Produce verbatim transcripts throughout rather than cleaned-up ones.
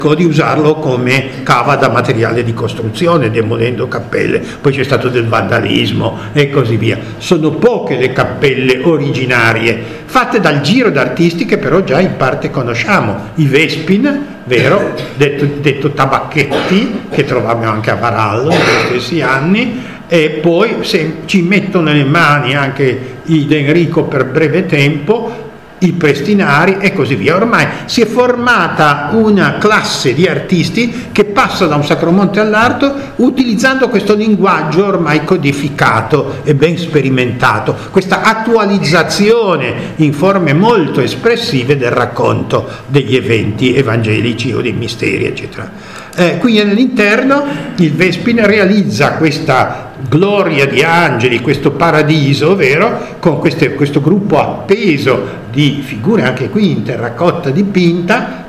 di usarlo come cava da materiale di costruzione, demolendo cappelle. Poi c'è stato del vandalismo e così via. Sono poche le cappelle originarie fatte dal giro d'artisti che però già in parte conosciamo, i Vespin, vero, detto, detto Tabacchetti, che trovavamo anche a Varallo negli stessi anni, e poi se ci mettono nelle mani anche i D'Enrico per breve tempo, i Prestinari e così via. Ormai si è formata una classe di artisti che passa da un Sacromonte all'altro utilizzando questo linguaggio ormai codificato e ben sperimentato, questa attualizzazione in forme molto espressive del racconto degli eventi evangelici o dei misteri, eccetera. Eh, qui all'interno il Vespin realizza questa gloria di angeli, questo paradiso, vero, con queste, questo gruppo appeso di figure anche qui in terracotta dipinta,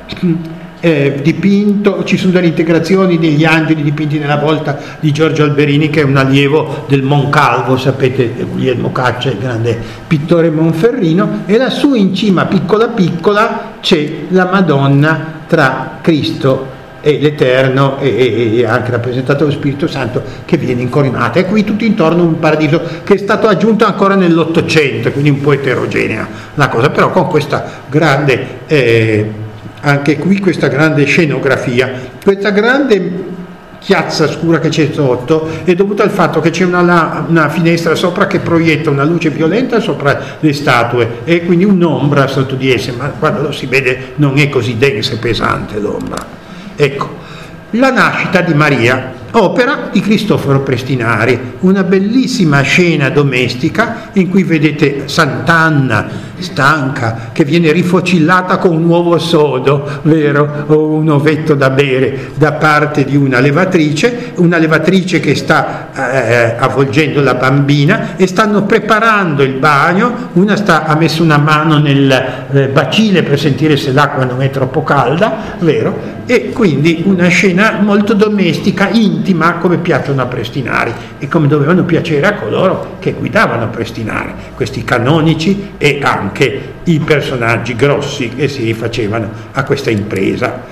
eh, dipinto, ci sono delle integrazioni degli angeli dipinti nella volta di Giorgio Alberini, che è un allievo del Moncalvo, sapete, Guglielmo Caccia, il grande pittore monferrino, e lassù in cima, piccola piccola, c'è la Madonna tra Cristo e l'Eterno e, e anche rappresentato lo Spirito Santo che viene incoronata, e qui tutto intorno un paradiso che è stato aggiunto ancora nell'Ottocento, quindi un po' eterogenea la cosa, però con questa grande eh, anche qui questa grande scenografia, questa grande chiazza scura che c'è sotto è dovuta al fatto che c'è una, una finestra sopra che proietta una luce violenta sopra le statue e quindi un'ombra sotto di esse, ma quando lo si vede non è così densa e pesante l'ombra. Ecco, la nascita di Maria, opera di Cristoforo Prestinari, una bellissima scena domestica in cui vedete Sant'Anna stanca che viene rifocillata con un uovo sodo, vero, o un ovetto da bere da parte di una levatrice, una levatrice che sta eh, avvolgendo la bambina e stanno preparando il bagno, una sta, ha messo una mano nel eh, bacile per sentire se l'acqua non è troppo calda, vero, e quindi una scena molto domestica, intima, come piacciono a Prestinari e come dovevano piacere a coloro che guidavano Prestinari, questi canonici e anche i personaggi grossi che si rifacevano a questa impresa.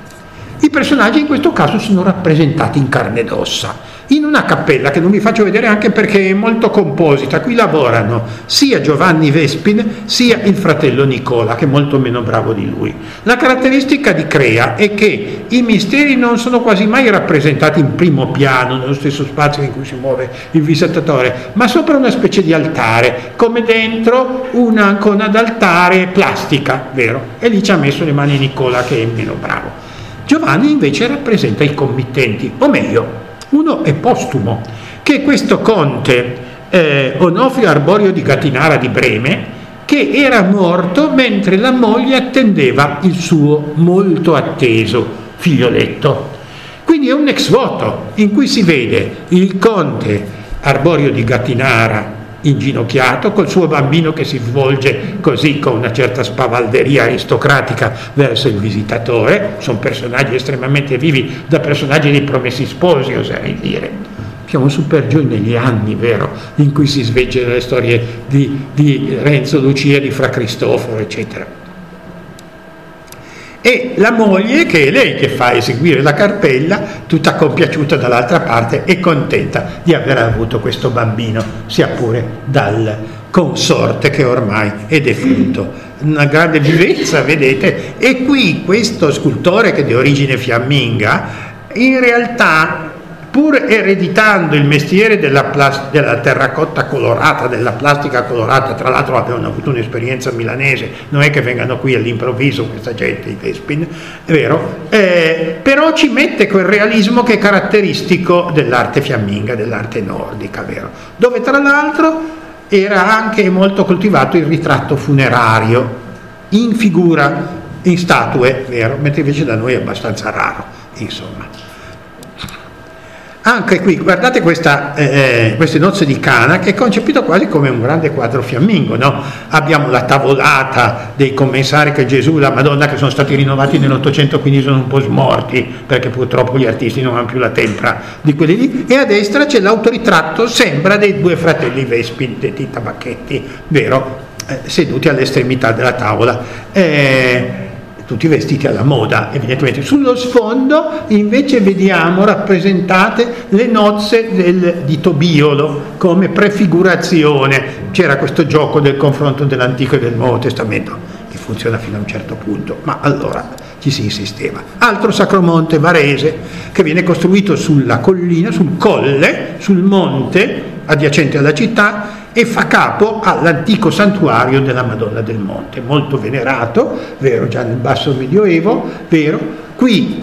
I personaggi in questo caso sono rappresentati in carne ed ossa, in una cappella che non vi faccio vedere anche perché è molto composita. Qui lavorano sia Giovanni Vespin sia il fratello Nicola, che è molto meno bravo di lui. La caratteristica di Crea è che i misteri non sono quasi mai rappresentati in primo piano, nello stesso spazio in cui si muove il visitatore, ma sopra una specie di altare, come dentro una icona d'altare plastica, vero? E lì ci ha messo le mani Nicola, che è meno bravo. Giovanni invece rappresenta i committenti, o meglio, uno è postumo, che è questo conte eh, Onofrio Arborio di Gattinara di Breme, che era morto mentre la moglie attendeva il suo molto atteso figlioletto. Quindi è un ex voto in cui si vede il conte Arborio di Gattinara inginocchiato col suo bambino che si svolge così con una certa spavalderia aristocratica verso il visitatore. Sono personaggi estremamente vivi, da personaggi dei Promessi Sposi, oserei dire. Siamo super giù negli anni, vero, in cui si svolgono le storie di, di Renzo Lucia, di Fra Cristoforo, eccetera. E la moglie, che è lei che fa eseguire la carpella, tutta compiaciuta dall'altra parte e contenta di aver avuto questo bambino, sia pure dal consorte che ormai è defunto. Una grande vivezza, vedete? E qui questo scultore, che è di origine fiamminga, in realtà, pur ereditando il mestiere della, plas- della terracotta colorata, della plastica colorata, tra l'altro avevano avuto un'esperienza milanese, non è che vengano qui all'improvviso questa gente, i Vespin, è vero, eh, però ci mette quel realismo che è caratteristico dell'arte fiamminga, dell'arte nordica, vero, dove tra l'altro era anche molto coltivato il ritratto funerario, in figura, in statue, vero, mentre invece da noi è abbastanza raro, insomma. Anche qui, guardate questa, eh, queste nozze di Cana, che è concepito quasi come un grande quadro fiammingo, no? Abbiamo la tavolata dei commensari che Gesù e la Madonna, che sono stati rinnovati nell'Ottocento, quindi sono un po' smorti, perché purtroppo gli artisti non hanno più la tempra di quelli lì, e a destra c'è l'autoritratto, sembra, dei due fratelli Vespin, detti Tabacchetti, vero? Eh, seduti all'estremità della tavola. Eh, tutti vestiti alla moda, evidentemente. Sullo sfondo invece vediamo rappresentate le nozze del, di Tobiolo come prefigurazione. C'era questo gioco del confronto dell'Antico e del Nuovo Testamento, che funziona fino a un certo punto, ma allora ci si insisteva. Altro sacromonte varese, che viene costruito sulla collina, sul colle, sul monte adiacente alla città, e fa capo all'antico santuario della Madonna del Monte, molto venerato, vero, già nel basso medioevo, vero. Qui,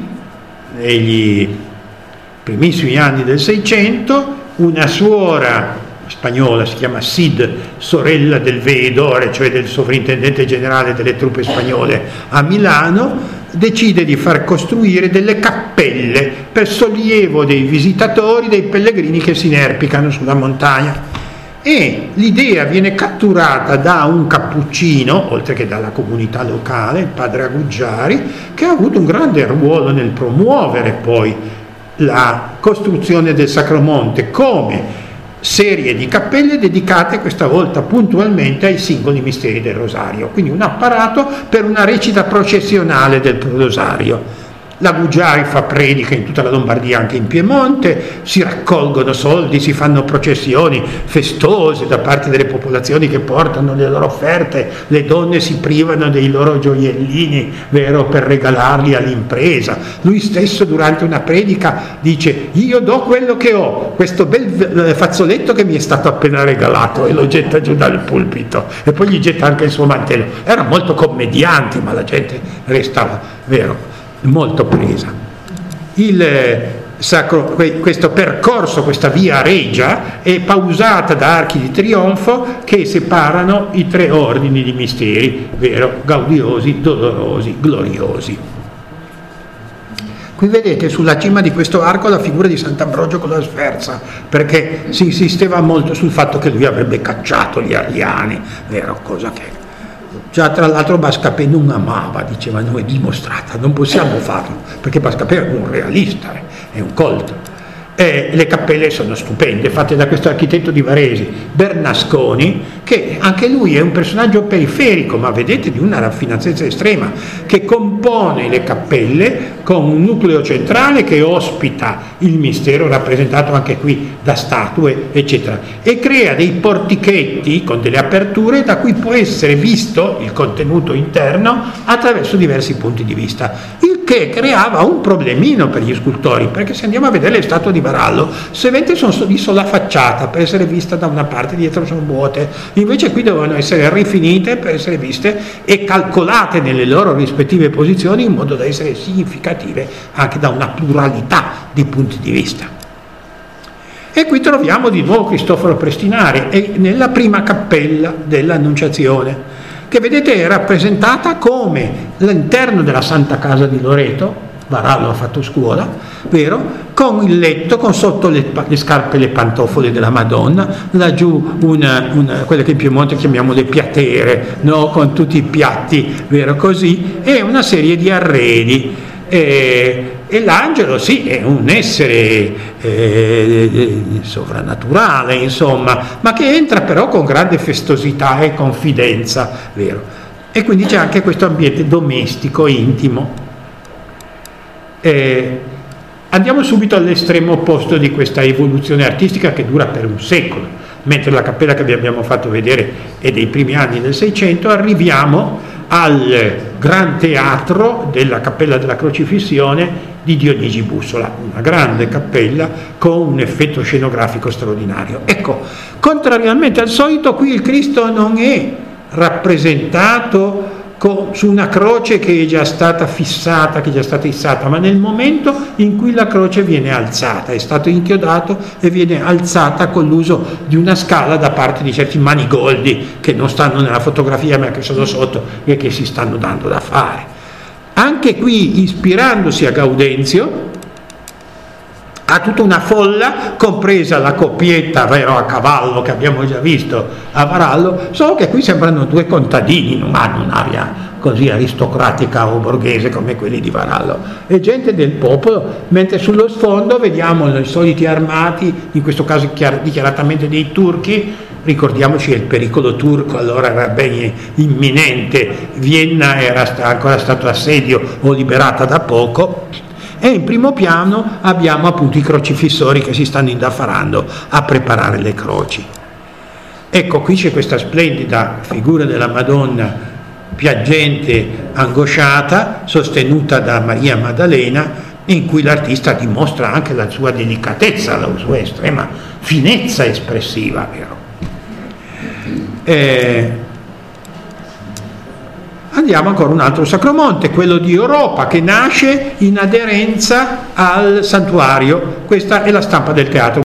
negli primissimi anni del Seicento, una suora spagnola, si chiama Cid, sorella del veedore, cioè del sovrintendente generale delle truppe spagnole a Milano, decide di far costruire delle cappelle per sollievo dei visitatori, dei pellegrini che si inerpicano sulla montagna. E l'idea viene catturata da un cappuccino, oltre che dalla comunità locale, il padre Aguggiari, che ha avuto un grande ruolo nel promuovere poi la costruzione del Sacromonte come serie di cappelle dedicate questa volta puntualmente ai singoli misteri del Rosario, quindi un apparato per una recita processionale del Rosario. La Guggiari fa prediche in tutta la Lombardia, anche in Piemonte, si raccolgono soldi, si fanno processioni festose da parte delle popolazioni che portano le loro offerte, le donne si privano dei loro gioiellini, vero, per regalarli all'impresa. Lui stesso durante una predica dice: io do quello che ho, questo bel fazzoletto che mi è stato appena regalato, e lo getta giù dal pulpito, e poi gli getta anche il suo mantello. Era molto commediante, ma la gente restava, vero, molto presa. Il sacro, questo percorso, questa via regia, è pausata da archi di trionfo che separano i tre ordini di misteri, vero, gaudiosi, dolorosi, gloriosi. Qui vedete sulla cima di questo arco la figura di Sant'Ambrogio con la sferza, perché si insisteva molto sul fatto che lui avrebbe cacciato gli ariani, vero, cosa che già tra l'altro Bascapè non amava, dicevano, è dimostrata, non possiamo farlo, perché Bascapè è un realista, è un colto. E le cappelle sono stupende, fatte da questo architetto di Varesi, Bernasconi, che anche lui è un personaggio periferico, ma vedete di una raffinatezza estrema, che compone le cappelle con un nucleo centrale che ospita il mistero, rappresentato anche qui da statue, eccetera, e crea dei portichetti con delle aperture da cui può essere visto il contenuto interno attraverso diversi punti di vista, il che creava un problemino per gli scultori, perché se andiamo a vedere le statue di Varallo, sovente sono di sola facciata per essere vista da una parte, dietro sono vuote, invece qui dovevano essere rifinite per essere viste e calcolate nelle loro rispettive posizioni in modo da essere significative anche da una pluralità di punti di vista. E qui troviamo di nuovo Cristoforo Prestinari e nella prima cappella dell'Annunciazione, che vedete è rappresentata come l'interno della Santa Casa di Loreto. Varallo ha fatto scuola, vero? Con il letto, con sotto le, le scarpe e le pantofole della Madonna, laggiù una, una, quelle che in Piemonte chiamiamo le piatere, no? Con tutti i piatti, vero, così, e una serie di arredi. E, e l'angelo sì, è un essere eh, sovrannaturale, insomma, ma che entra però con grande festosità e confidenza, vero? E quindi c'è anche questo ambiente domestico, intimo. Eh, andiamo subito all'estremo opposto di questa evoluzione artistica che dura per un secolo. Mentre la cappella che vi abbiamo fatto vedere è dei primi anni del Seicento, arriviamo al Gran Teatro della Cappella della Crocifissione di Dionigi Bussola, una grande cappella con un effetto scenografico straordinario. Ecco, contrariamente al solito, qui il Cristo non è rappresentato su una croce che è già stata fissata, che è già stata issata, ma nel momento in cui la croce viene alzata, è stato inchiodato e viene alzata con l'uso di una scala da parte di certi manigoldi che non stanno nella fotografia ma che sono sotto e che si stanno dando da fare. Anche qui, ispirandosi a Gaudenzio, ha tutta una folla, compresa la coppietta, vero, a cavallo che abbiamo già visto a Varallo, solo che qui sembrano due contadini, non hanno un'aria così aristocratica o borghese come quelli di Varallo, è gente del popolo, mentre sullo sfondo vediamo i soliti armati, in questo caso dichiaratamente dei turchi, ricordiamoci che il pericolo turco allora era ben imminente, Vienna era sta, ancora stato assedio o liberata da poco, e in primo piano abbiamo appunto i crocifissori che si stanno indaffarando a preparare le croci. Ecco, qui c'è questa splendida figura della Madonna piangente, angosciata, sostenuta da Maria Maddalena, in cui l'artista dimostra anche la sua delicatezza, la sua estrema finezza espressiva. Eh, andiamo ancora un altro sacromonte, quello di Europa, che nasce in aderenza al santuario. Questa è la stampa del teatro.